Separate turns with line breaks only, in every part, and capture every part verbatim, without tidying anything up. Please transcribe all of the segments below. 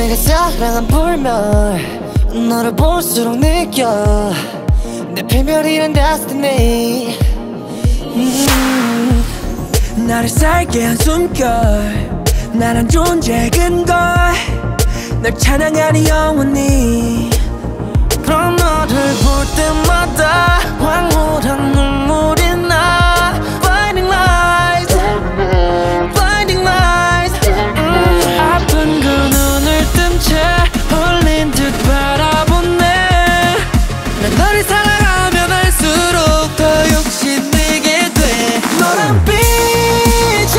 내가 사랑한 불멸 너를 볼수록 느껴 내 필멸이란 destiny. 음.
나를 살게 한 숨결 나란 존재의 근거 널 찬양하니 영원히.
그럼 너를 볼 때마다 황홀한 눈물이 나. Blinding lights, blinding lights. 음.
아픈 그 눈을 뜬 채 홀린 듯 바라보네.
난 너를 사랑하면 할수록 더 욕심내게 돼. 너란 빛에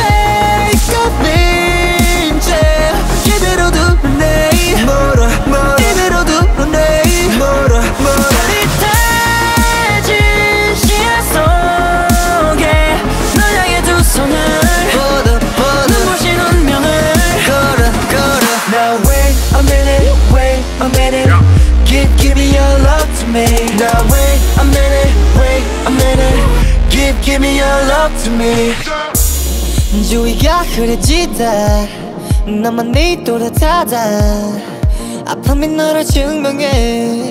꼽힌 채 이대로 두네.
멀어 멀어
이대로 두네.
멀어 멀어
흐릿해진 시야 속에 널 향해 두 손을 뻗어 뻗어 눈부신 운명을 걸어 걸어.
Now wait a minute, wait a minute. Give, give me your love to me. Now wait a minute, wait a minute. Give, give me your love to me.
주위가 흐려지다 나만 네 또렷하다 아픔이 너를 증명해.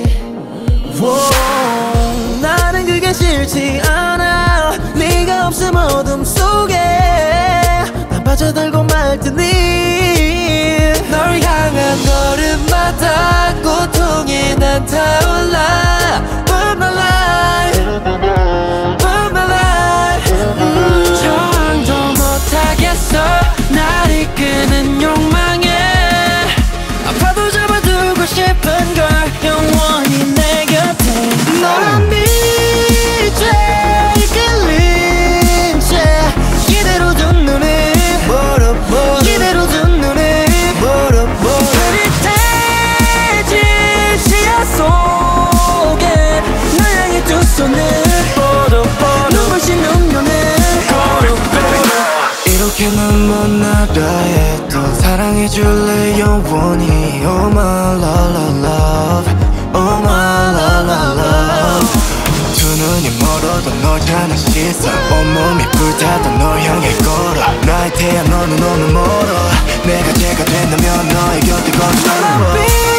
Whoa, 나는 그게 싫지 않아. 네가 없음 어둠 속에 난 빠져들고 말 테니.
널 향한 걸음마다 고통이 난 타올라. Burn my life, burn my life. 음.
저항도 못하겠어 날 이끄는 욕망에.
아파도 잡아두고 싶은 걸 영원히 내 곁에. 너란 빛에 이끌린 채 이대로 둔 눈에
멀어 멀어
이대로 둔 눈에
멀어 멀어
흐릿해진 시야 속에 널 향해 두 손을 뻗어 뻗어 눈부신 운명을 걸어 걸어.
이렇게는 못 나가 해도 사랑해줄래 영원히. Oh my love love love, oh my love love love. 두 눈이 멀어도 널 향한 시선 온몸이 불타도 널 향해 걸어. 나의 태양 너는 너무 멀어. 내가 제가 된다면 너의 곁에 걷어.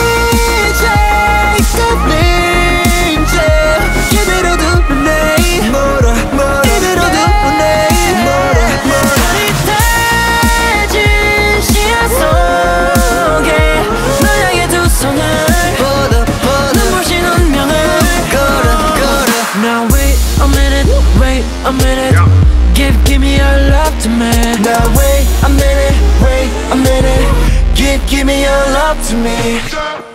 빛에 꼽힌 채 이대로 두네.
멀어 멀어
이대로 두네.
멀어 멀어
흐릿해진 시야 속에 널 향해 두 손을 뻗어 뻗어 눈부신 운명을 걸어 걸어.
Now wait a minute, wait a minute. Give, give me your love to me. Now wait a minute, wait a minute. Give, give me your love to me.